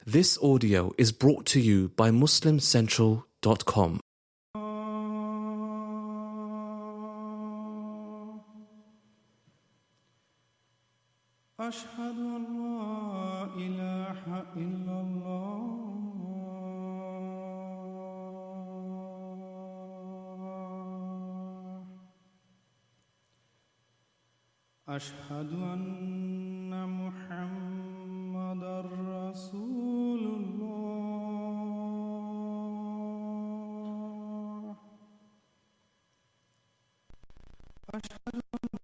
This audio is brought to you by MuslimCentral.com. أشهد أن لا إله إلا الله أشهد أن محمدًا رسول الله أشهد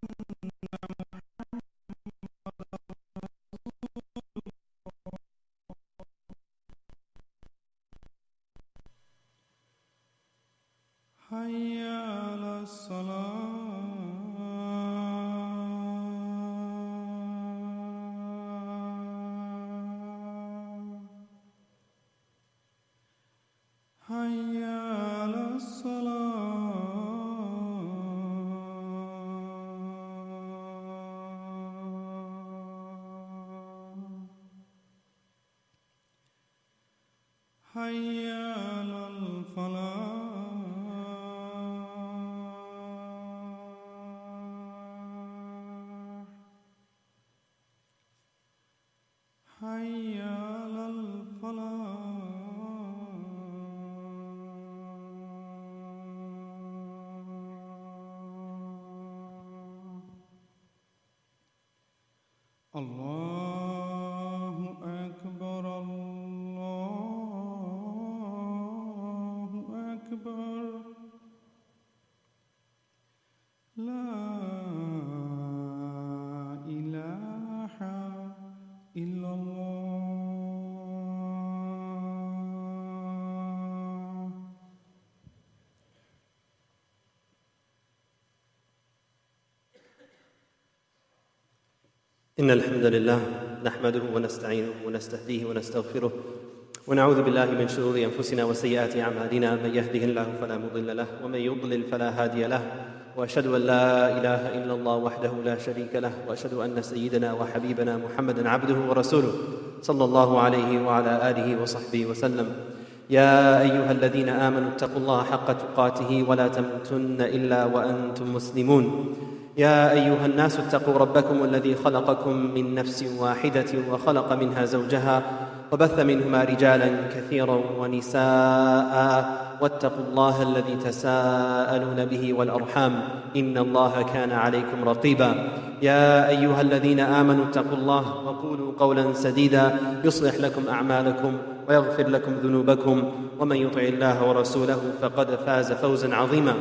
حي على الصلاة حي على الصلاة حي على الفلاح حي على الفلاح الله أكبر الله أكبر لا إله إلا الله إن الحمد لله نحمده ونستعينه ونستهديه ونستغفره ونعوذ بالله من شرور أنفسنا وسيئات أعمالنا من يهده الله فلا مضل له ومن يضلل فلا هادي له وأشهد أن لا إله إلا الله وحده لا شريك له وأشهد أن سيدنا وحبيبنا محمدًا عبده ورسوله صلى الله عليه وعلى آله وصحبه وسلم يا أيها الذين آمنوا اتقوا الله حق تقاته ولا تموتن إلا وأنتم مسلمون يا أيها الناس اتقوا ربكم الذي خلقكم من نفس واحدة وخلق منها زوجها وبث منهما رجالا كثيرا ونساء واتقوا الله الذي تساءلون به والأرحام إن الله كان عليكم رقيبا يا أيها الذين آمنوا اتقوا الله وقولوا قولا سديدا يصلح لكم أعمالكم ويغفر لكم ذنوبكم ومن يطع الله ورسوله فقد فاز فوزا عظيما.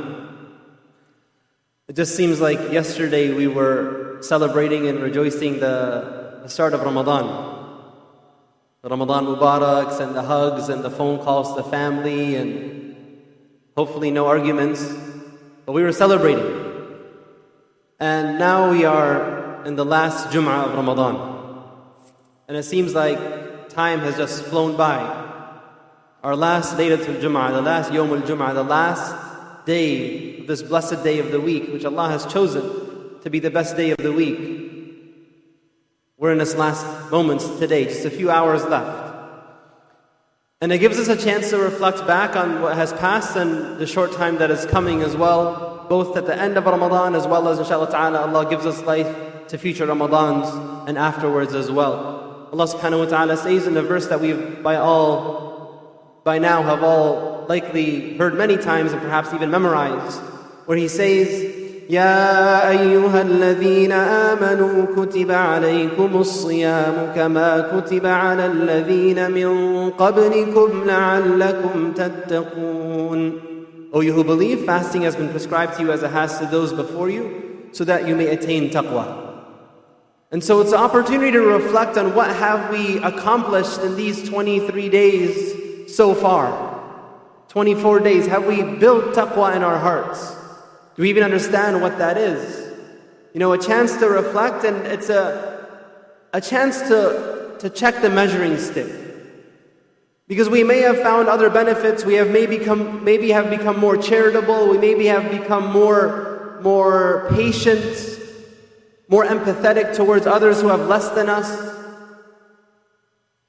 It just seems like yesterday we were celebrating and rejoicing the start of Ramadan. The Ramadan Mubaraks and the hugs and the phone calls to the family and hopefully no arguments. But we were celebrating. And now we are in the last Jum'ah of Ramadan. And it seems like time has just flown by. Our last Laylatul Jum'ah, the last Yawmul Jum'ah, the last day, this blessed day of the week, which Allah has chosen to be the best day of the week. We're in this last moments today, just a few hours left. And it gives us a chance to reflect back on what has passed and the short time that is coming as well, both at the end of Ramadan as well as inshallah ta'ala Allah gives us life to future Ramadans and afterwards as well. Allah subhanahu wa ta'ala says in a verse that we've by now have all likely heard many times and perhaps even memorized, where He says, يا أيها الذين آمنوا كتب عليكم الصيام كما كتب على الذين من قبلكم لعلكم تتقون. O you who believe, fasting has been prescribed to you as it has to those before you, so that you may attain taqwa. And so it's an opportunity to reflect on what have we accomplished in these 23 days so far. 24 days, have we built taqwa in our hearts? Do we even understand what that is? You know, a chance to reflect, and it's a chance to check the measuring stick. Because we may have found other benefits, we have maybe have become more charitable, we maybe have become more patient, more empathetic towards others who have less than us.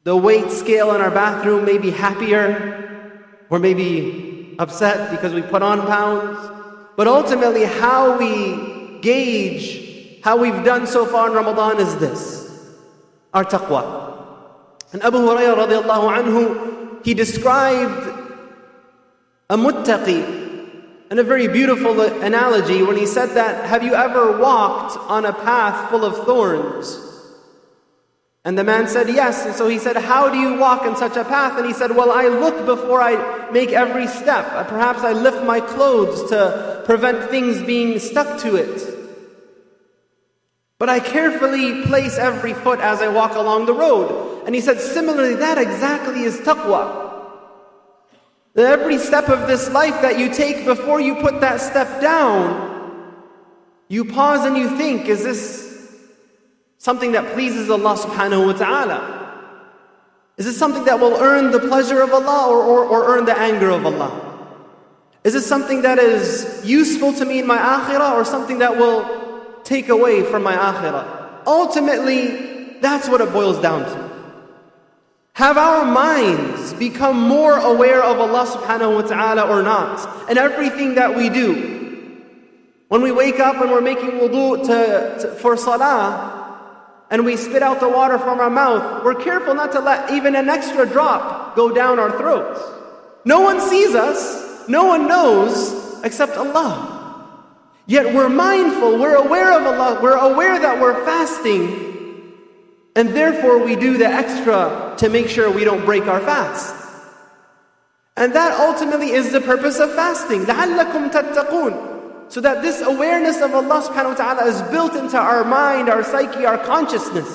The weight scale in our bathroom may be happier or maybe upset because we put on pounds. But ultimately, how we gauge how we've done so far in Ramadan is this: our taqwa. And Abu Hurairah radiallahu anhu, he described a muttaqi in a very beautiful analogy when he said that, have you ever walked on a path full of thorns? And the man said yes. And so he said, how do you walk in such a path? And he said, well, I look before I make every step. Perhaps I lift my clothes to prevent things being stuck to it. But I carefully place every foot as I walk along the road. And he said, similarly, that exactly is taqwa. That every step of this life that you take, before you put that step down, you pause and you think, is this something that pleases Allah subhanahu wa ta'ala? Is this something that will earn the pleasure of Allah or earn the anger of Allah? Is this something that is useful to me in my akhirah or something that will take away from my akhirah? Ultimately, that's what it boils down to. Have our minds become more aware of Allah subhanahu wa ta'ala or not? And everything that we do. When we wake up and we're making wudu for salah, and we spit out the water from our mouth, we're careful not to let even an extra drop go down our throats. No one sees us, no one knows except Allah. Yet we're mindful, we're aware of Allah, we're aware that we're fasting, and therefore we do the extra to make sure we don't break our fast. And that ultimately is the purpose of fasting. لَعَلَّكُمْ تَتَّقُونَ. So that this awareness of Allah subhanahu wa ta'ala is built into our mind, our psyche, our consciousness.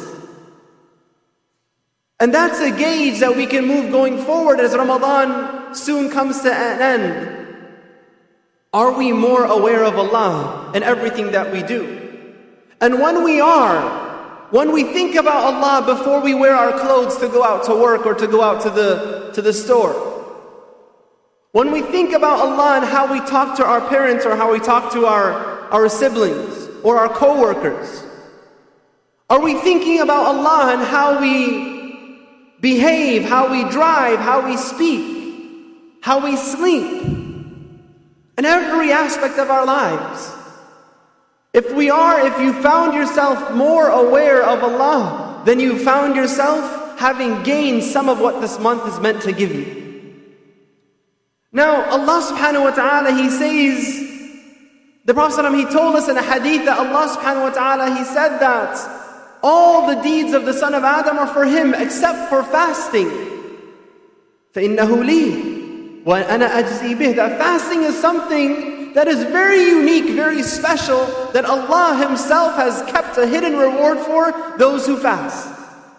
And that's a gauge that we can move going forward as Ramadan soon comes to an end. Are we more aware of Allah in everything that we do? And when we are, when we think about Allah before we wear our clothes to go out to work or to go out to the store, when we think about Allah and how we talk to our parents or how we talk to our siblings or our co-workers, are we thinking about Allah and how we behave, how we drive, how we speak, how we sleep, in every aspect of our lives? If you found yourself more aware of Allah, then you found yourself having gained some of what this month is meant to give you. Now, Allah subhanahu wa ta'ala, He says, the Prophet ﷺ, he told us in a hadith that Allah subhanahu wa ta'ala, He said that all the deeds of the son of Adam are for him except for fasting. فَإِنَّهُ لِي وَأَنَا أَجْزِي بِهِ. That fasting is something that is very unique, very special, that Allah Himself has kept a hidden reward for those who fast.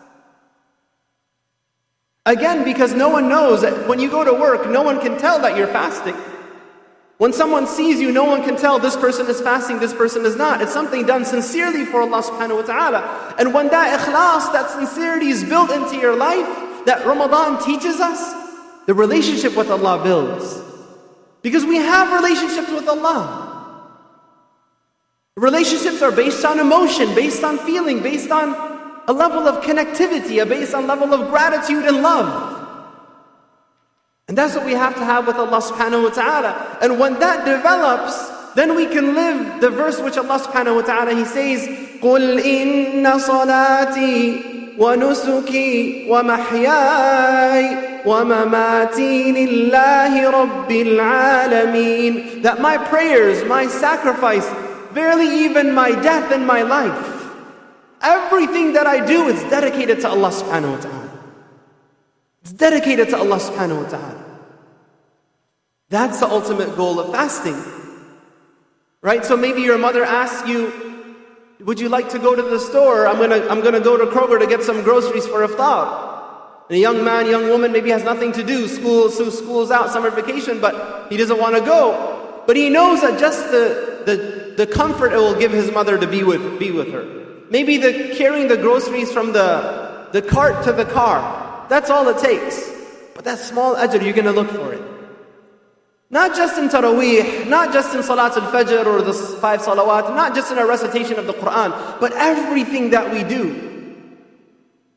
Again, because no one knows that when you go to work, no one can tell that you're fasting. When someone sees you, no one can tell this person is fasting, this person is not. It's something done sincerely for Allah subhanahu wa ta'ala. And when that ikhlas, that sincerity is built into your life, that Ramadan teaches us, the relationship with Allah builds. Because we have relationships with Allah. Relationships are based on emotion, based on feeling, based on a level of connectivity, based on a level of gratitude and love. And that's what we have to have with Allah subhanahu wa ta'ala. And when that develops, then we can live the verse which Allah subhanahu wa ta'ala, He says, قُلْ إِنَّ صَلَاتِي وَنُسُكِي وَمَحْيَاي وَمَمَاتِي لِلَّهِ رَبِّ الْعَالَمِينَ. That my prayers, my sacrifice, verily even my death and my life, everything that I do is dedicated to Allah subhanahu wa ta'ala. It's dedicated to Allah subhanahu wa ta'ala. That's the ultimate goal of fasting. Right? So maybe your mother asks you, would you like to go to the store? I'm gonna go to Kroger to get some groceries for iftar. And a young man, young woman maybe has nothing to do. School's out, summer vacation, but he doesn't want to go. But he knows that just the comfort it will give his mother to be with her. Maybe carrying the groceries from the cart to the car. That's all it takes. But that small ajr, you're going to look for it. Not just in Taraweeh, not just in Salat al-Fajr or the 5 salawat, not just in a recitation of the Quran, but everything that we do.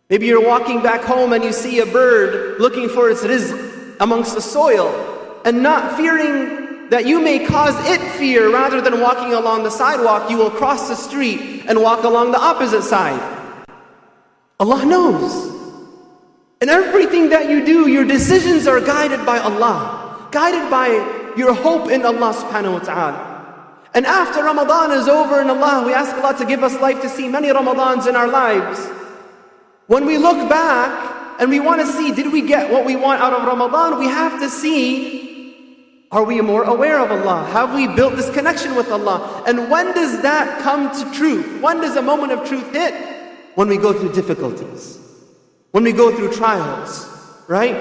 Maybe you're walking back home and you see a bird looking for its rizq amongst the soil and not fearing that you may cause it fear. Rather than walking along the sidewalk, you will cross the street and walk along the opposite side. Allah knows. And everything that you do, your decisions are guided by Allah, guided by your hope in Allah subhanahu wa ta'ala. And after Ramadan is over in Allah, we ask Allah to give us life to see many Ramadans in our lives. When we look back and we want to see, did we get what we want out of Ramadan? We have to see, are we more aware of Allah? Have we built this connection with Allah? And when does that come to truth? When does a moment of truth hit? When we go through difficulties. When we go through trials, right?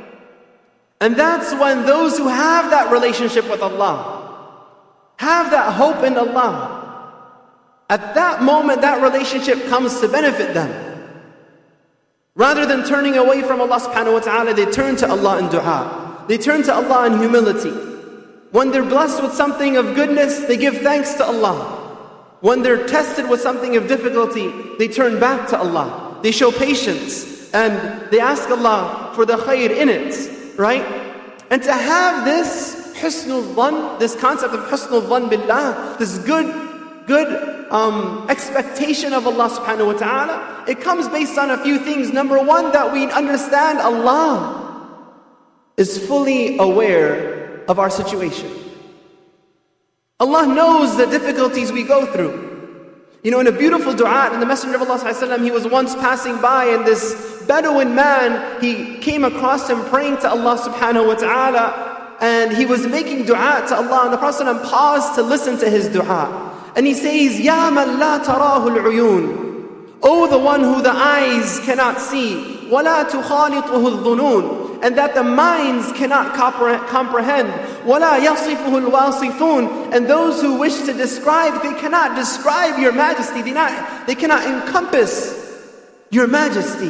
And that's when those who have that relationship with Allah, have that hope in Allah, at that moment that relationship comes to benefit them. Rather than turning away from Allah subhanahu wa ta'ala, they turn to Allah in dua. They turn to Allah in humility. When they're blessed with something of goodness, they give thanks to Allah. When they're tested with something of difficulty, they turn back to Allah. They show patience and they ask Allah for the khair in it, right? And to have this husnul dhan, this concept of husnul dhan billah, this good expectation of Allah subhanahu wa ta'ala, it comes based on a few things. Number one, that we understand Allah is fully aware of our situation. Allah knows the difficulties we go through. You know, in a beautiful dua, and the Messenger of Allah sallallahu alaihi wasallam, he was once passing by, and this Bedouin man, he came across him praying to Allah subhanahu wa ta'ala, and he was making dua to Allah, and the Prophet ﷺ paused to listen to his dua. And he says, Ya man la tarahu al-uyun, O the one who the eyes cannot see, وَلَا تُخَالِطُهُ الظُّنُونَ, and that the minds cannot comprehend, وَلَا يَصِفُهُ الْوَاصِفُونَ, and those who wish to describe, they cannot describe your majesty, they cannot encompass your majesty.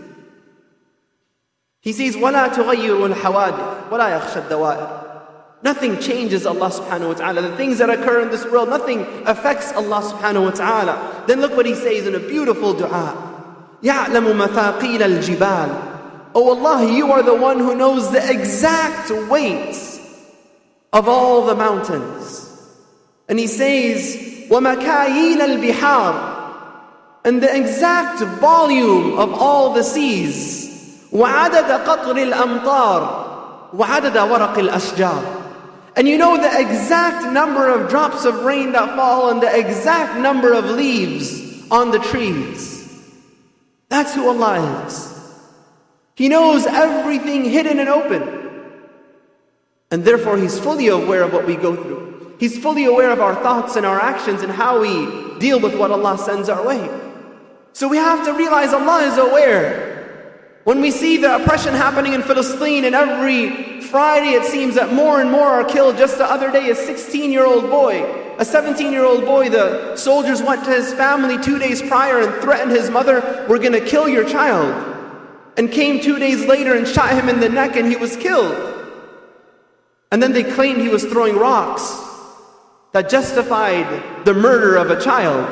He says, وَلَا تُغَيِّرُ الْحَوَادِث وَلَا يَخْشَى الدَّوَائِرِ. Nothing changes Allah subhanahu wa ta'ala. The things that occur in this world, nothing affects Allah subhanahu wa ta'ala. Then look what he says in a beautiful dua. يَعْلَمُ مَثَاقِيلَ الْجِبَالِ. Oh Allah, you are the one who knows the exact weight of all the mountains. And he says, وَمَكَايِيلَ الْبِحَارِ, and the exact volume of all the seas. وَعَدَدَ قَطْرِ الْأَمْطَارِ وَعَدَدَ وَرَقِ الْأَشْجَارِ. And you know the exact number of drops of rain that fall and the exact number of leaves on the trees. That's who Allah is. He knows everything hidden and open. And therefore He's fully aware of what we go through. He's fully aware of our thoughts and our actions and how we deal with what Allah sends our way. So we have to realize Allah is aware. When we see the oppression happening in Palestine, and every Friday it seems that more and more are killed. Just the other day, a 16-year-old boy, a 17-year-old boy, the soldiers went to his family 2 days prior and threatened his mother, we're going to kill your child. And came 2 days later and shot him in the neck and he was killed. And then they claimed he was throwing rocks that justified the murder of a child.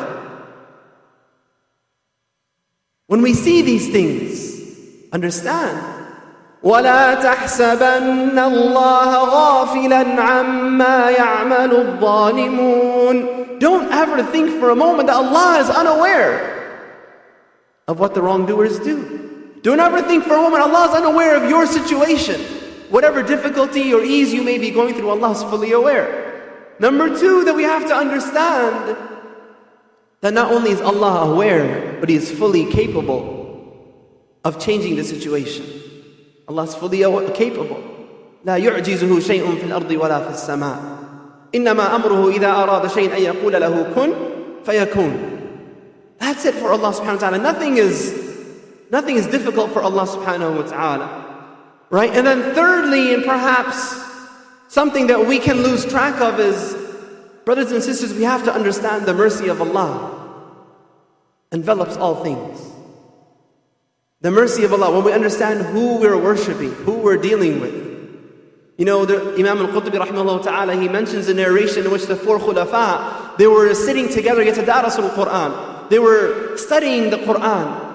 When we see these things, understand. وَلَا تَحْسَبَنَّ اللَّهَ غَافِلًا عَمَّا يَعْمَلُ الظَّالِمُونَ. Don't ever think for a moment that Allah is unaware of what the wrongdoers do. Don't ever think for a moment Allah is unaware of your situation. Whatever difficulty or ease you may be going through, Allah is fully aware. Number two, that we have to understand that not only is Allah aware, but He is fully capable of changing the situation. Allah is fully capable. لا يعجزه شيء في الأرض ولا في السماء. إنما أمره إذا أراد شيء أن يقول له كن فيكون. That's it for Allah subhanahu wa ta'ala. Nothing is difficult for Allah subhanahu wa ta'ala. Right? And then thirdly, and perhaps something that we can lose track of is, brothers and sisters, we have to understand the mercy of Allah envelops all things. The mercy of Allah, when we understand who we're worshipping, who we're dealing with. You know, the Imam al-Qurtubi rahimahullah ta'ala, he mentions a narration in which the four khulafa, they were sitting together, yatadarasul Qur'an. They were studying the Qur'an.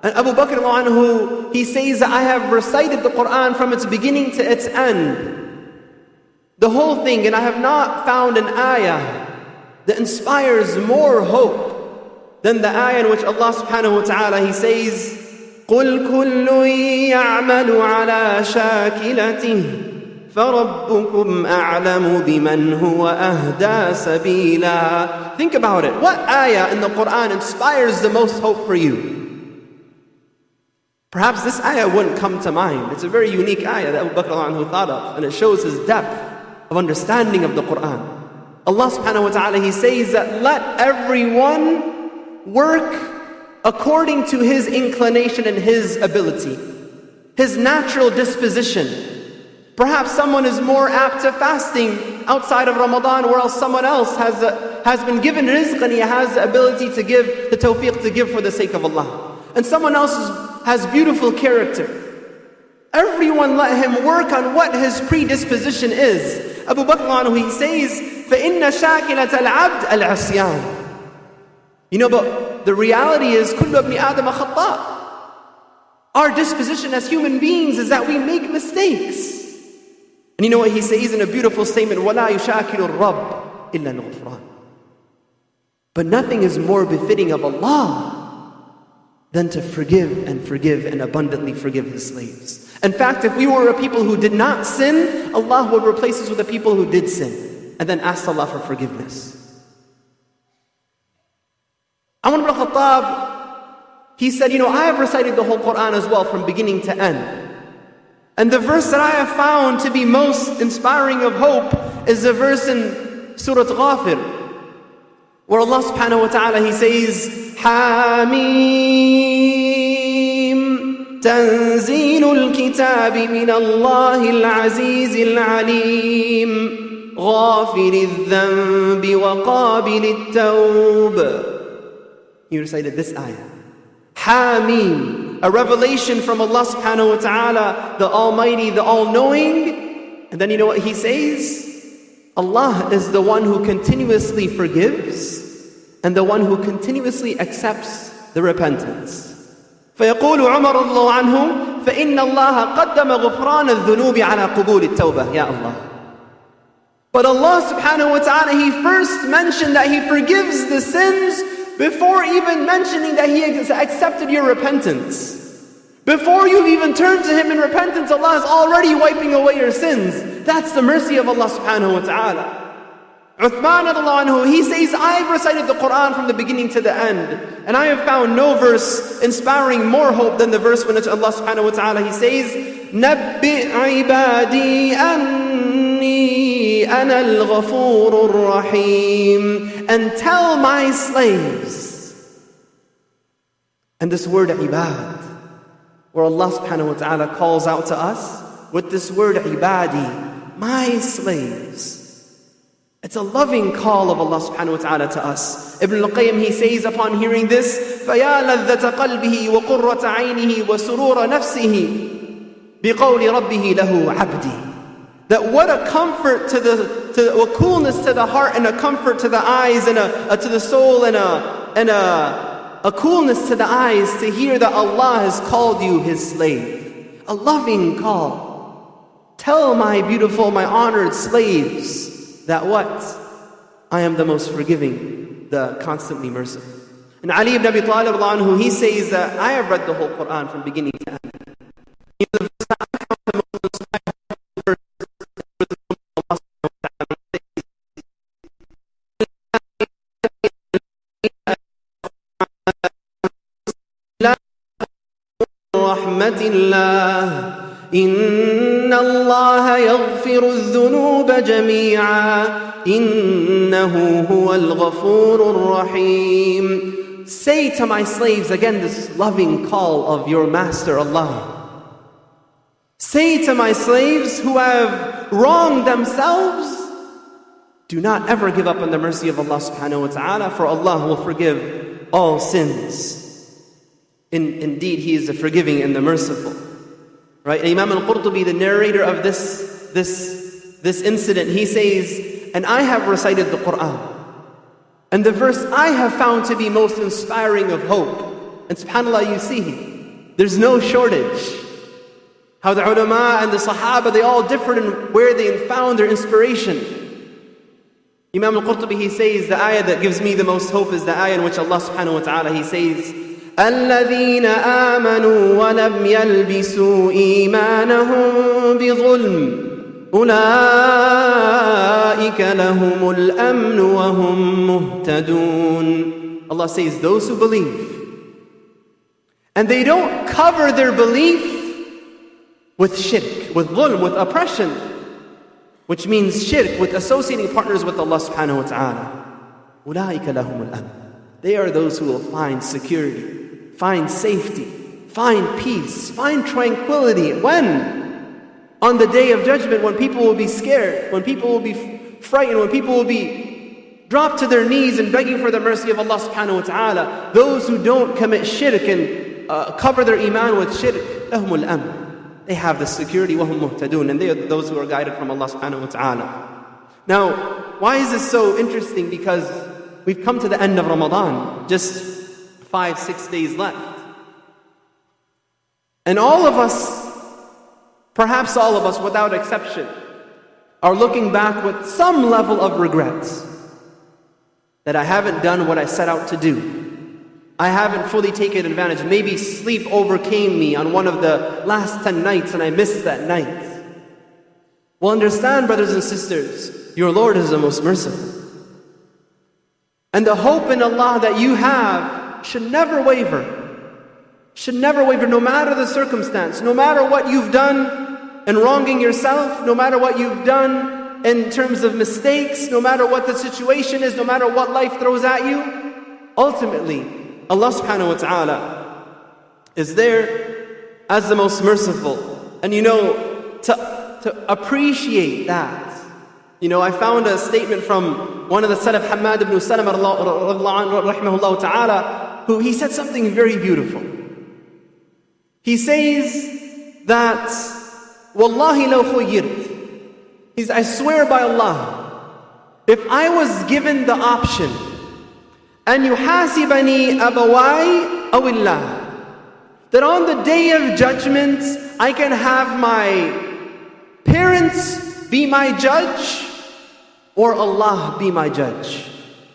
And Abu Bakr anhu, he says that I have recited the Quran from its beginning to its end. The whole thing, and I have not found an ayah that inspires more hope than the ayah in which Allah subhanahu wa ta'ala, He says, قُلْ كُلٌّ يَعْمَلُ عَلَى شَاكِلَتِهِ فَرَبُّكُمْ أَعْلَمُ بِمَنْ هُوَ أَهْدَى سَبِيلًا. Think about it. What ayah in the Quran inspires the most hope for you? Perhaps this ayah wouldn't come to mind. It's a very unique ayah that Abu Bakr anhu thought of, and it shows his depth of understanding of the Quran. Allah subhanahu wa ta'ala, He says that let everyone work according to his inclination and his ability, his natural disposition. Perhaps someone is more apt to fasting outside of Ramadan, whereas someone else has been given rizq and he has the ability to give, the tawfiq to give for the sake of Allah. And someone else has beautiful character. Everyone let him work on what his predisposition is. Abu Bakr anhu, he says, فَإِنَّ شَاكِلَةَ الْعَبْدِ الْعَصْيَانِ. You know, but the reality is, كُلُّ ابْنِ آدَمَ خَطَّاء. Our disposition as human beings is that we make mistakes. And you know what he says in a beautiful statement, وَلَا يُشَاكِلُ الرَّبِّ إِلَّا الْغُفْرَانِ. But nothing is more befitting of Allah than to forgive and abundantly forgive His slaves. In fact, if we were a people who did not sin, Allah would replace us with the people who did sin, and then ask Allah for forgiveness. Umar ibn Khattab, he said, you know, I have recited the whole Quran as well from beginning to end. And the verse that I have found to be most inspiring of hope is the verse in Surah Ghafir, where Allah subhanahu wa ta'ala, He says, حاميم تنزيل الكتاب من الله العزيز العليم غافر الذنب وقابل التوب. He recited this ayah. Hamim, a revelation from Allah subhanahu wa ta'ala, the Almighty, the All-Knowing. And then you know what He says? Allah is the one who continuously forgives and the one who continuously accepts the repentance. فيقول عمر الله عنه فإن الله قدم غفران الذنوب على قبول التوبة. Ya Allah. But Allah subhanahu wa ta'ala, He first mentioned that He forgives the sins before even mentioning that He has accepted your repentance. Before you even turn to Him in repentance, Allah is already wiping away your sins. That's the mercy of Allah subhanahu wa ta'ala. Uthman radiallahu anhu, he says, I have recited the Quran from the beginning to the end, and I have found no verse inspiring more hope than the verse when Allah subhanahu wa ta'ala, He says, نَبِّئْ عِبَادِي أَنِّي أَنَا الْغَفُورُ الرَّحِيمُ. And tell my slaves. And this word ibad, where Allah subhanahu wa ta'ala calls out to us with this word ibadi, my slaves. It's a loving call of Allah subhanahu wa ta'ala to us. Ibn al-Qayyim, he says upon hearing this, فَيَا لَذَّةَ قَلْبِهِ وَقُرَّةَ عَيْنِهِ وَسُرُورَ نَفْسِهِ بِقَوْلِ رَبِّهِ لَهُ عَبْدِي. That what a comfort to a coolness to the heart and a comfort to the eyes and to the soul and a coolness to the eyes to hear that Allah has called you His slave. A loving call. Tell my beautiful, my honored slaves that what? I am the most forgiving, the constantly merciful. And Ali ibn Abi Talib, he says that I have read the whole Quran from beginning to end. The verse that I found the most inspiring verse رحمة الله إن الله يغفر الذنوب جميعا إنه هو الغفور الرحيم. Say to my slaves, again this loving call of your master Allah. Say to my slaves who have wronged themselves, do not ever give up on the mercy of Allah subhanahu wa ta'ala, for Allah will forgive all sins. Indeed, He is the forgiving and the merciful. Right? Imam al-Qurtubi, the narrator of this incident, he says, and I have recited the Quran, and the verse I have found to be most inspiring of hope, and subhanAllah, you see, There's no shortage. How the ulama and the sahaba, they all differed in where they found their inspiration. Imam al-Qurtubi, he says, the ayah that gives me the most hope is the ayah in which Allah subhanahu wa ta'ala, he says, الَّذِينَ آمَنُوا وَلَمْ يَلْبِسُوا إِيمَانَهُمْ بِظُلْمٍ أُولَٰئِكَ لَهُمُ الْأَمْنُ وَهُمْ مُهْتَدُونَ. Allah says, those who believe, and they don't cover their belief with shirk, with dhulm, with oppression, which means shirk, with associating partners with Allah subhanahu wa ta'ala. أُولَٰئِكَ لَهُمُ الْأَمْنُ. They are those who will find security, find safety, find peace, find tranquility. When? On the day of judgment, when people will be scared, when people will be frightened, when people will be dropped to their knees and begging for the mercy of Allah subhanahu wa ta'ala. Those who don't commit shirk and cover their iman with shirk, لَهُمُ الْأَمْنُ. They have the security, وَهُمْ مُهْتَدُونَ, and they are those who are guided from Allah subhanahu wa ta'ala. Now, why is this so interesting? Because we've come to the end of Ramadan, just 5-6 days left. And all of us, perhaps all of us without exception, are looking back with some level of regrets. That I haven't done what I set out to do. I haven't fully taken advantage. Maybe sleep overcame me on one of the last 10 nights and I missed that night. Well, understand, brothers and sisters, your Lord is the most merciful. And the hope in Allah that you have should never waver. Should never waver, no matter the circumstance, no matter what you've done in wronging yourself, no matter what you've done in terms of mistakes, no matter what the situation is, no matter what life throws at you. Ultimately, Allah subhanahu wa ta'ala is there as the most merciful. And to appreciate that. I found a statement from one of the Salaf, Hammad ibn Salama rahimahullah ta'ala, who he said something very beautiful. He says that, Wallahi law khuyyirt. He says, I swear by Allah, if I was given the option, أن يحاسبني أبواي أو الله, that on the day of judgment I can have my parents be my judge or Allah be my judge.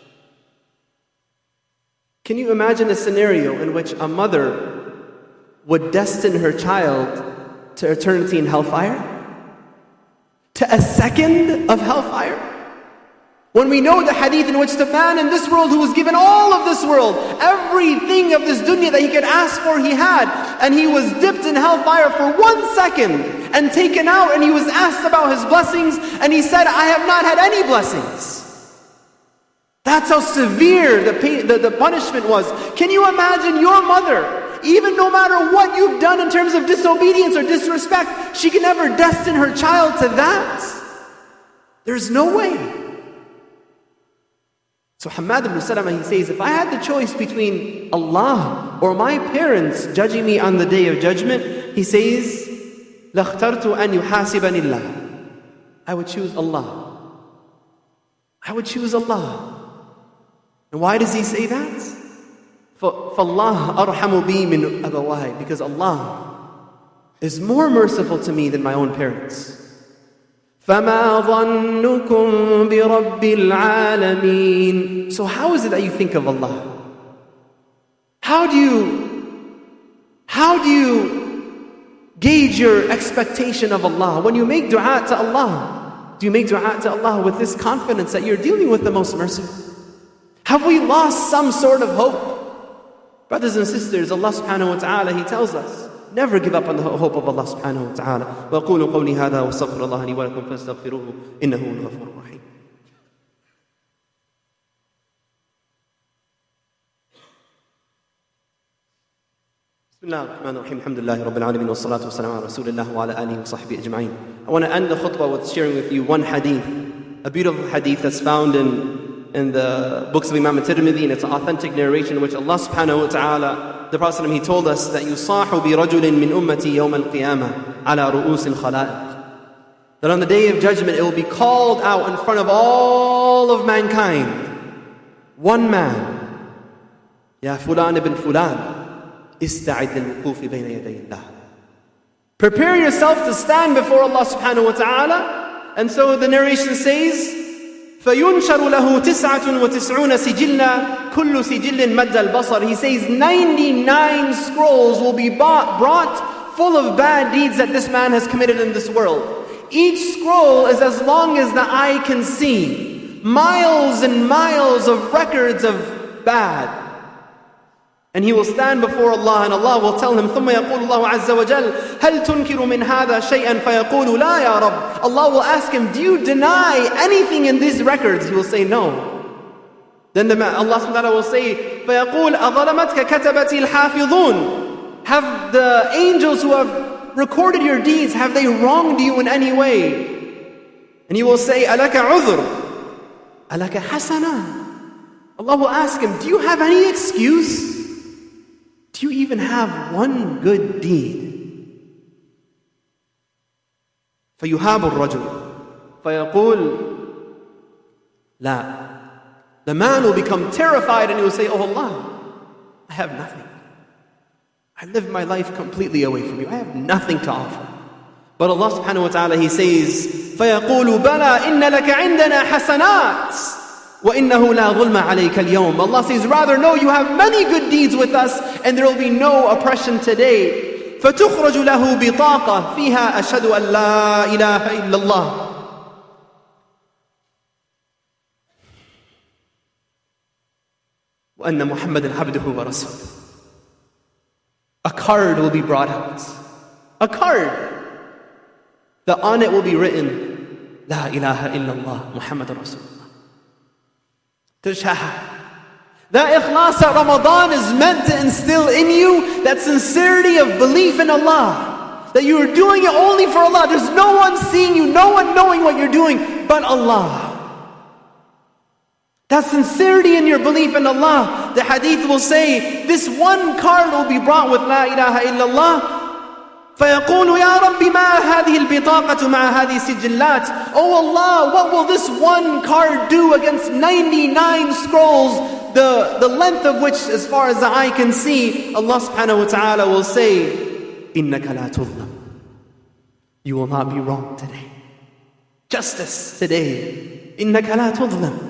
Can you imagine a scenario in which a mother would destine her child to eternity in hellfire? To a second of hellfire? When we know the hadith in which the man in this world who was given all of this world, everything of this dunya that he could ask for, he had, and he was dipped in hellfire for 1 second and taken out, and he was asked about his blessings, and he said, I have not had any blessings. That's how severe the punishment was. Can you imagine your mother, even no matter what you've done in terms of disobedience or disrespect, she can never destine her child to that? There's no way. So Hammad ibn Salama, he says, if I had the choice between Allah or my parents judging me on the day of judgment, he says, لَاخْتَرْتُ أَنْ يُحَاسِبَنِ اللَّهِ. I would choose Allah. I would choose Allah. And why does he say that? فَاللَّهُ أَرْحَمُ بِي مِنْ أَبَوَاي. Because Allah is more merciful to me than my own parents. فَمَا ظَنُّكُمْ بِرَبِّ الْعَالَمِينَ. So how is it that you think of Allah? How do you gauge your expectation of Allah? When you make dua to Allah, do you make dua to Allah with this confidence that you're dealing with the most merciful? Have we lost some sort of hope? Brothers and sisters, Allah subhanahu wa ta'ala, He tells us, never give up on the hope of Allah subhanahu wa ta'ala. وَقُولُوا قَوْلِي هَذَا وَاسْتَغْفِرُ اللَّهَ لِي وَلَكُمْ فَاسْتَغْفِرُوهُ إِنَّهُ هُوَ الْغَفُورُ الرَّحِيمُ. Bismillah ar-Rahman ar-Rahim. Alhamdulillahi Rabbil Alameen. Wassalatu wassalamu ala Rasulillah wa ala alihi wa sahbihi ajma'in. I want to end the khutbah with sharing with you one hadith, a beautiful hadith that's found in the books of Imam al-Tirmidhi, and it's an authentic narration in which Allah subhanahu wa ta'ala, the Prophet, he told us that يُصَاحُ بِرَجُلٍ مِّنْ أُمَّتِي يَوْمَ الْقِيَامَةِ عَلَى رُؤُوسِ الْخَلَائِقِ. That on the day of judgment it will be called out in front of all of mankind. One man, Ya Fulan ibn Fulan, استعد للوقوف بين يدي الله. Prepare yourself to stand before Allah subhanahu wa ta'ala. And so the narration says, فَيُنْشَرُ لَهُ 99 سِجِلًّا كُلُّ سِجِلٍّ مَدَّ الْبَصَرِ. He says 99 scrolls will be brought full of bad deeds that this man has committed in this world. Each scroll is as long as the eye can see. Miles and miles of records of bad. And he will stand before Allah and Allah will tell him, ثُمَّ يَقُولُ اللَّهُ عَزَّ وَجَلَّ هَلْ تُنْكِرُ مِنْ هَذَا شَيْئًا فَيَقُولُ لَا يَا رَبِّ. Allah will ask him, do you deny anything in these records? He will say, no. Then Allah subhanahu wa ta'ala will say, فَيَقُولُ أَظَلَمَتْكَ كَتَبَتِ الْحَافِظُونَ. Have the angels who have recorded your deeds, have they wronged you in any way? And he will say, أَلَكَ عُذْرٌ أَلَكَ حَسَنًا. Allah will ask him, do you have any excuse? Do you even have one good deed? فَيُهَابُ الرَّجُلُ فَيَقُولُ لَا. The man will become terrified and he will say, oh Allah, I have nothing. I live my life completely away from you. I have nothing to offer. But Allah subhanahu wa ta'ala, He says, فَيَقُولُ بَلَا إِنَّ لَكَ عِنْدَنَا حَسَنَاتٍ وَإِنَّهُ لَا ظُلْمَ عَلَيْكَ الْيَوْمِ. Allah says, rather, no, you have many good deeds with us and there will be no oppression today. فَتُخْرَجُ لَهُ بِطَاقَةً فِيهَا أَشْهَدُ أَن لَا إِلَهَ إِلَّا اللَّهِ وَأَنَّ مُحَمَّدًا عَبْدُهُ وَرَسُولُهُ. A card will be brought out. A card. That on it will be written, La ilaha illallah, Muhammad Rasulullah. That ikhlas that Ramadan is meant to instill in you, that sincerity of belief in Allah. That you are doing it only for Allah. There's no one seeing you, no one knowing what you're doing but Allah. That sincerity in your belief in Allah. The hadith will say, this one card will be brought with La ilaha illallah. فَيَقُولُ يَا رَبِّ مَا هَذِهِ الْبِطَاقَةُ مَعَ هَذِهِ السِّجِلَّاتِ. Oh Allah, what will this one card do against 99 scrolls, the length of which, as far as the eye can see? Allah subhanahu wa ta'ala will say, إِنَّكَ لَا تُظْلَمُ. You will not be wrong today. Justice today. إِنَّكَ لَا تُظْلَمُ.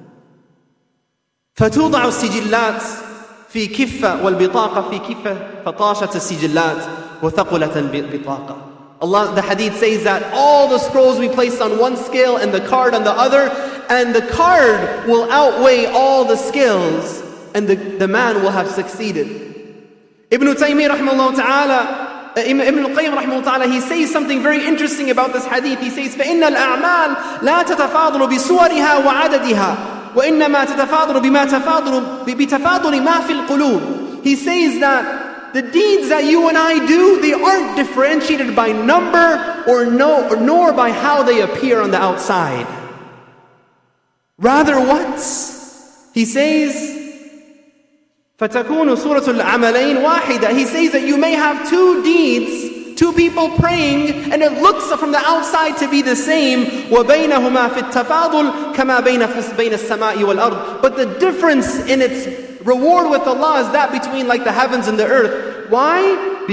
فتوضع السجلات في كفة والبطاقة في كفة فطاشت السجلات وثقلت البطاقة. Allah, the hadith says that all the scrolls will be placed on one scale and the card on the other, and the card will outweigh all the scales, and the man will have succeeded. Ibn Taymiyyah rahimahullah ta'ala, Ibn al-Qayyim rahimahullah ta'ala, he says something very interesting about this hadith. He says, فَإِنَّ الْأَعْمَالِ لَا تَتَفَاضُلُ بِصُوَرِهَا وَعَدَدِهَا وَإِنَّمَا تَتَفَاضُلُ بِتَفَاضُلِ مَا فِي الْقُلُوبِ. He says that the deeds that you and I do, they aren't differentiated by number nor by how they appear on the outside. Rather what? He says, فَتَكُونُ سُورَةُ الْعَمَلَيْنِ وَاحِدًا. He says that you may have two deeds, two people praying, and it looks from the outside to be the same. وَبَيْنَهُمَا فِي التَّفَاضُلِ كَمَا بَيْنَ السَّمَاءِ وَالْأَرْضِ. But the difference in its reward with Allah is that between like the heavens and the earth. Why?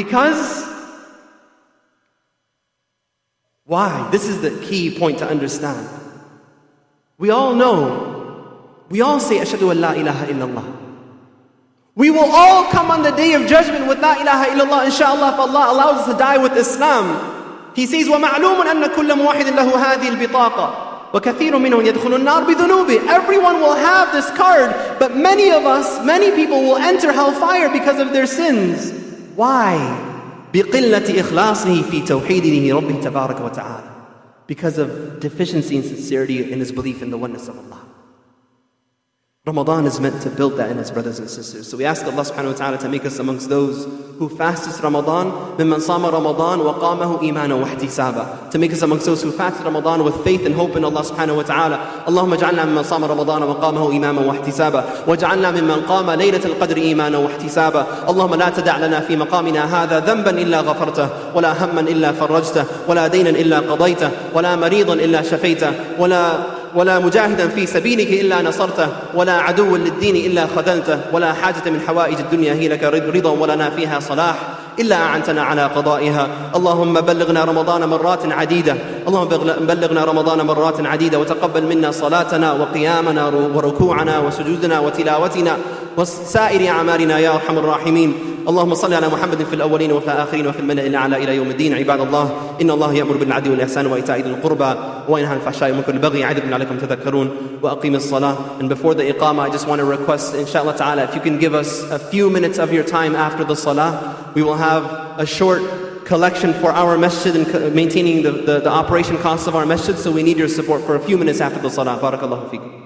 Why? This is the key point to understand. We all say, Ashhadu an la ilaha illallah. We will all come on the day of judgment with La ilaha illallah, inshallah, if Allah allows us to die with Islam. He says, وَمَعْلُومٌ أَنَّ كُلَّ مُوَحِدٍ لَهُ هَذِهِ الْبِطَاقَةِ وَكَثِيرٌ مِّنْهُمْ يَدْخُلُ النَّارِ بِذُنُوبِهِ. Everyone will have this card, but many people will enter hellfire because of their sins. Why? بِقِلَّةِ إِخْلَاصِهِ فِي تَوْحِيدِهِ رَبِّهِ تَبَارَكَ وَتَعَالَى. Because of deficiency and sincerity in his belief in the oneness of Allah. Ramadan is meant to build that in us, brothers and sisters. So we ask Allah subhanahu wa ta'ala to make us amongst those who fasted Ramadan, مِمَّنْ صَامَ رَمَضَانَ وَقَامَهُ إِيمَانًا وَاحْتِسَابًا. To make us amongst those who fasted Ramadan with faith and hope in Allah subhanahu wa ta'ala. اللهم اجعلنا ممن صام رمضان وقامه إيمانا واحتسابا واجعلنا ممن قام ليلة القدر إيمانا واحتسابا. اللهم لا تدع لنا في مقامنا هذا ذنبا إلا غفرته ولا هما إلا فرجته ولا دينا إلا قضيته ولا مريضا إلا شفيته ولا ولا مجاهدا في سبيلك إلا نصرته، ولا عدو للدين إلا خذلته، ولا حاجة من حوائج الدنيا هي لك رضا ولنا فيها صلاح إلا أعنتنا على قضائها. اللهم بلغنا رمضان مرات عديدة، اللهم بلغنا رمضان مرات عديدة، وتقبل منا صلاتنا وقيامنا وركوعنا وسجودنا وتلاوتنا وسائر أعمالنا يا أرحم الراحمين. اللهم صل على محمد في الأولين وفي الآخرين وفي الملأ الأعلى إلى يوم الدين. عباد الله، إن الله يأمر بالعدل والإحسان وإيتاء ذي القربى وينهى عن الفحشاء والمنكر والبغي يعظكم لعلكم تذكرون. وأقيم الصلاة. And before the iqamah, I just want to request, inshallah ta'ala, if you can give us a few minutes of your time after the salah, we will have a short collection for our masjid and maintaining the operation costs of our masjid. So we need your support for a few minutes after the salah. Barakallahu feekum.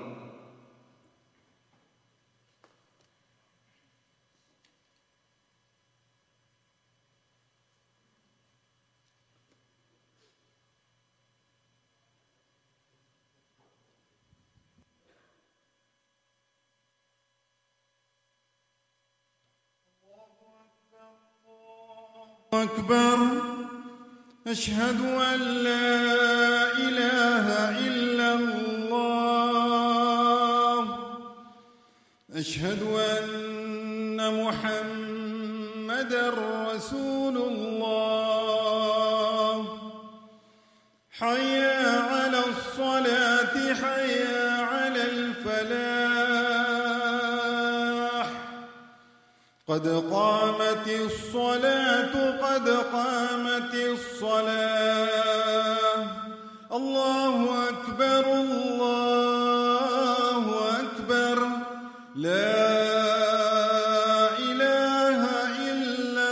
أكبر أشهد أن لا إله إلا الله أشهد أن محمدًا رسول الله حي على الصلاة حي على الفلاح قد قامت الصلاة قد قامت الصلاة الله أكبر الله أكبر لا إله إلا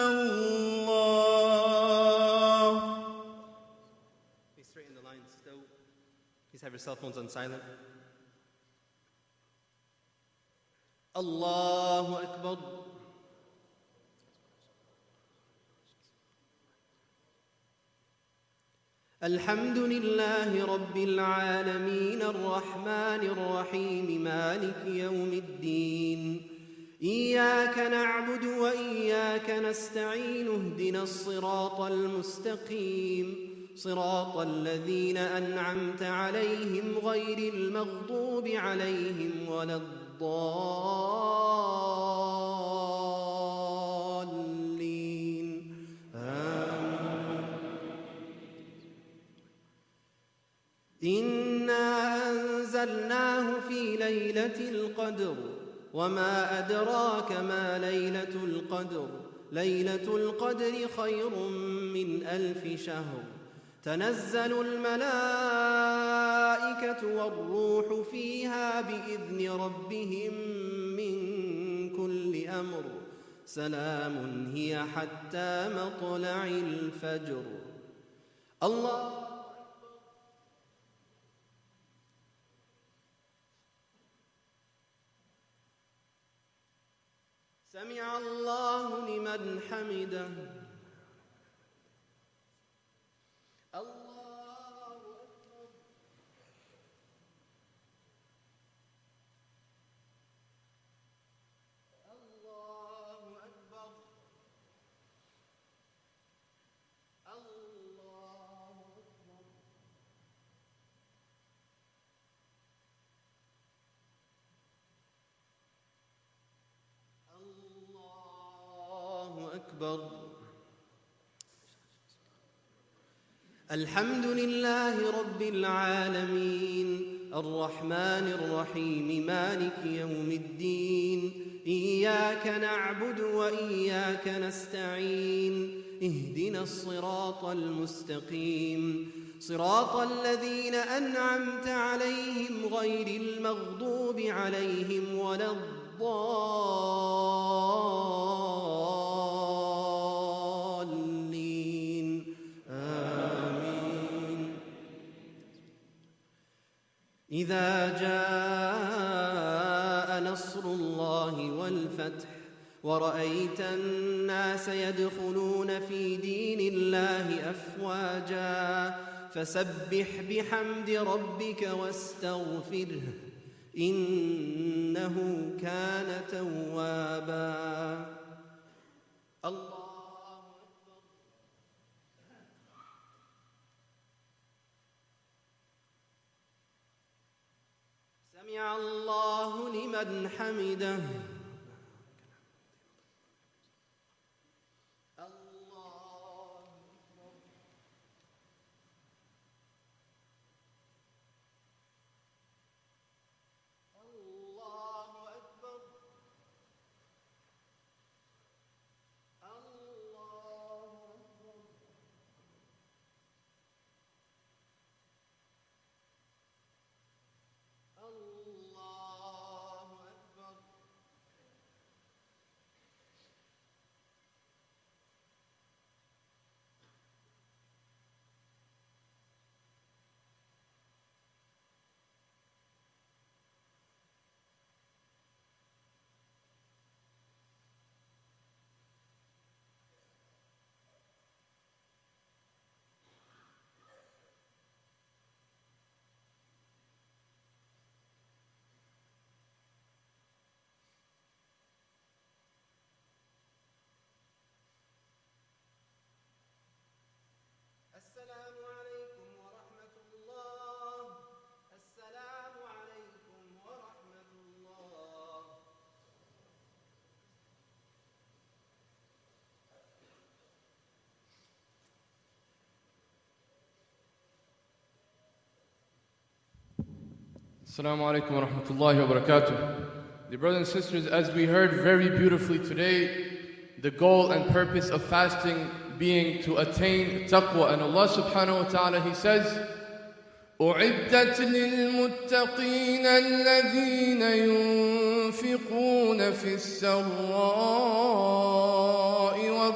الله. Please straighten the lines still. Please have your cell phones on silent. Allahu Akbar. الحمد لله رب العالمين الرحمن الرحيم مالك يوم الدين إياك نعبد وإياك نستعين اهدنا الصراط المستقيم صراط الذين أنعمت عليهم غير المغضوب عليهم ولا الضالين آمين. إنا أنزلناه في ليلة القدر وما أدراك ما ليلة القدر ليلة القدر خير من 1000 شهر تنزل الملائكة والروح فيها بإذن ربهم من كل أمر سلام هي حتى مطلع الفجر. الله سمع الله لمن حمده. الله أكبر. الله أكبر. الله أكبر. الله أكبر. الحمد لله رب العالمين الرحمن الرحيم مالك يوم الدين إياك نعبد وإياك نستعين اهدنا الصراط المستقيم صراط الذين أنعمت عليهم غير المغضوب عليهم ولا الضالين آمين. إذا جاء نصر الله والفتح ورأيت الناس يدخلون في دين الله أفواجا فسبح بحمد ربك واستغفره إنه كان توابا. الله سمع الله لمن حمده السلام عليكم ورحمة الله السلام عليكم ورحمة الله Assalamu alaikum wa rahmatullahi wa barakatuh. Dear brothers and sisters, as we heard very beautifully today, the goal and purpose of fasting being to attain taqwa. And Allah subhanahu wa ta'ala, He says, أُعِدَّتْ لِلْمُتَّقِينَ الَّذِينَ يُنْفِقُونَ فِي السَّرَّاءِ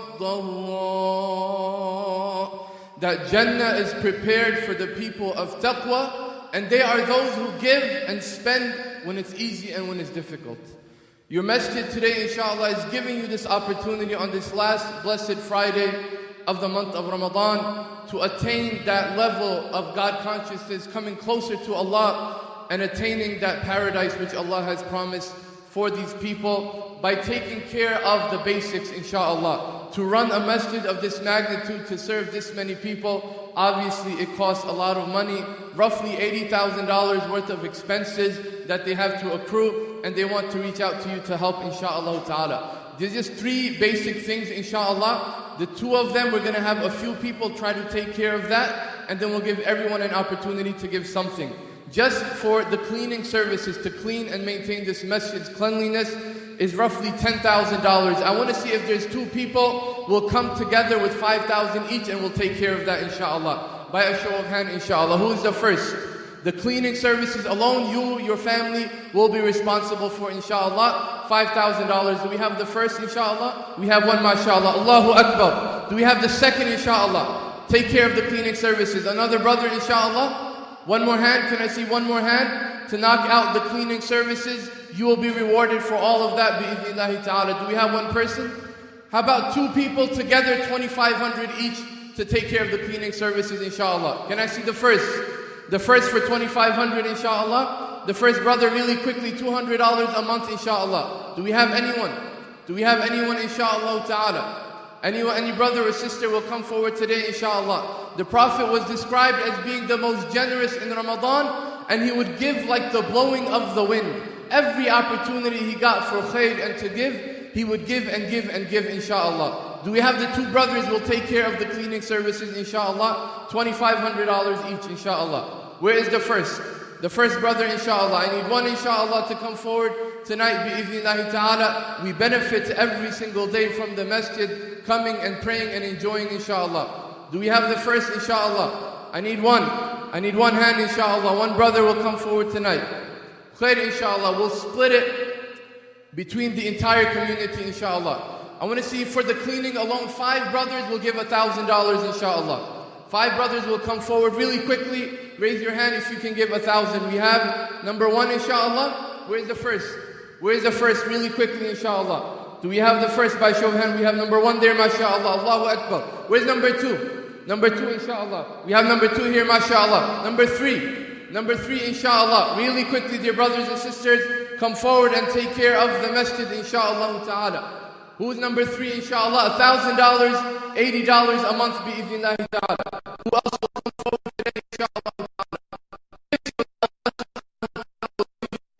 وَالضَّرَّاءِ. That Jannah is prepared for the people of taqwa, and they are those who give and spend when it's easy and when it's difficult. Your masjid today, inshallah, is giving you this opportunity on this last blessed Friday of the month of Ramadan to attain that level of God consciousness, coming closer to Allah and attaining that paradise which Allah has promised for these people by taking care of the basics, inshallah. To run a masjid of this magnitude, to serve this many people, obviously it costs a lot of money, roughly $80,000 worth of expenses that they have to accrue, and they want to reach out to you to help, inshallah ta'ala. There's just three basic things, inshallah. The two of them, we're going to have a few people try to take care of that, and then we'll give everyone an opportunity to give something. Just for the cleaning services, to clean and maintain this masjid's cleanliness, is roughly $10,000. I want to see if there's two people, we'll come together with $5,000 each, and we'll take care of that, inshallah. By a show of hand, inshallah. Who is the first? The cleaning services alone, you, your family, will be responsible for, inshallah, $5,000. Do we have the first, inshallah? We have one, mashallah. Allahu Akbar. Do we have the second, inshallah? Take care of the cleaning services. Another brother, inshallah? One more hand. Can I see one more hand? To knock out the cleaning services. You will be rewarded for all of that, bi'idhnillahi ta'ala. Do we have one person? How about two people together, $2,500 each, to take care of the cleaning services, inshallah? Can I see the first? The first for $2,500, inshallah. The first brother, really quickly, $200 a month, inshallah. Do we have anyone? Do we have anyone, inshallah ta'ala? Any brother or sister will come forward today, inshallah. The Prophet was described as being the most generous in Ramadan, and he would give like the blowing of the wind. Every opportunity he got for khair and to give, he would give and give and give, inshallah. Do we have the two brothers who will take care of the cleaning services, inshallah? $2,500 each, inshallah. Where is the first? The first brother, inshallah. I need one, inshallah, to come forward tonight, bi'idhnillahi ta'ala. We benefit every single day from the masjid, coming and praying and enjoying, inshallah. Do we have the first, inshallah? I need one. I need one hand, inshallah. One brother will come forward tonight. Khair, inshallah. We'll split it between the entire community, inshallah. I want to see for the cleaning alone, 5 brothers will give $1,000, inshallah. 5 brothers will come forward really quickly. Raise your hand if you can give 1,000. We have number 1, inshallah. Where's the first? Where's the first? Really quickly, inshallah. Do we have the first by show of hand? We have number 1 there, mashallah. Allahu Akbar. Where's number 2? Number 2, inshallah. We have number 2 here, mashallah. Number 3. Number 3, inshallah. Really quickly, dear brothers and sisters, come forward and take care of the masjid, inshallah ta'ala. Who's number 3, inshallah? $1,000, $80 a month, bi'idhnillahi ta'ala. Who else will come forward today, inshallah ta'ala?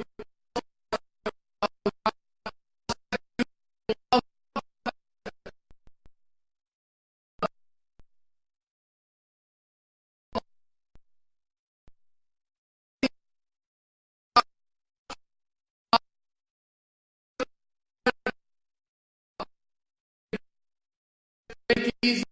make it easy.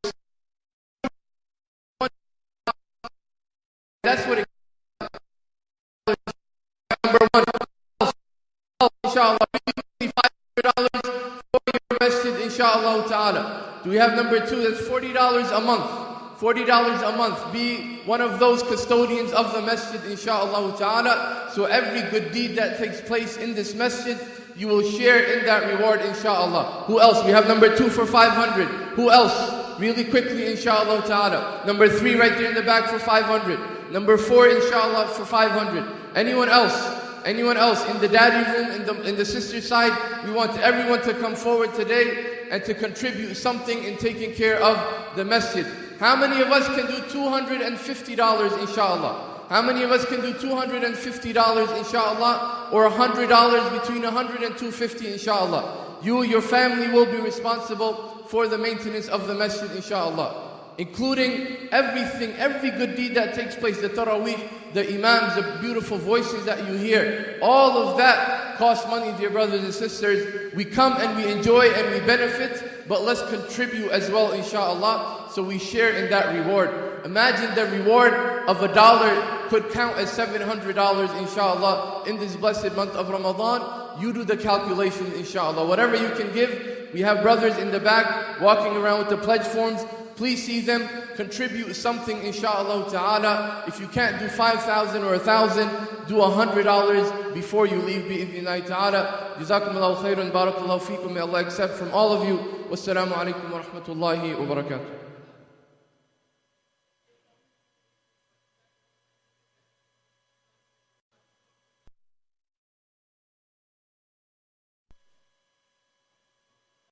That's what it is. Number one, inshallah, $500 for your masjid, inshallah ta'ala. Do we have number two? That's $40 a month. $40 a month. Be one of those custodians of the masjid, inshallah ta'ala. So every good deed that takes place in this masjid, you will share in that reward, inshallah. Who else? We have number two for 500. Who else? Really quickly, inshallah ta'ala. Number three right there in the back for 500. Number four, inshallah, for 500. Anyone else? Anyone else? In the daddy room, in the sister side, we want everyone to come forward today and to contribute something in taking care of the masjid. How many of us can do $250, inshallah? How many of us can do $250, inshallah? Or $100, between $100 and $250, inshallah? You, your family will be responsible for the maintenance of the masjid, inshallah. Including everything, every good deed that takes place, the taraweeh, the imams, the beautiful voices that you hear. All of that costs money, dear brothers and sisters. We come and we enjoy and we benefit, but let's contribute as well, inshallah, so we share in that reward. Imagine the reward of $1 could count as $700, inshallah, in this blessed month of Ramadan. You do the calculation, inshallah. Whatever you can give, we have brothers in the back walking around with the pledge forms. Please see them, contribute something, inshallah ta'ala. If you can't do 5,000 or 1,000, do $100 before you leave, bi'idhnillahi ta'ala. Jazakumullahu khairan, barakallahu feekum. May Allah accept from all of you. Wassalamu alaikum wa rahmatullahi wa barakatuh.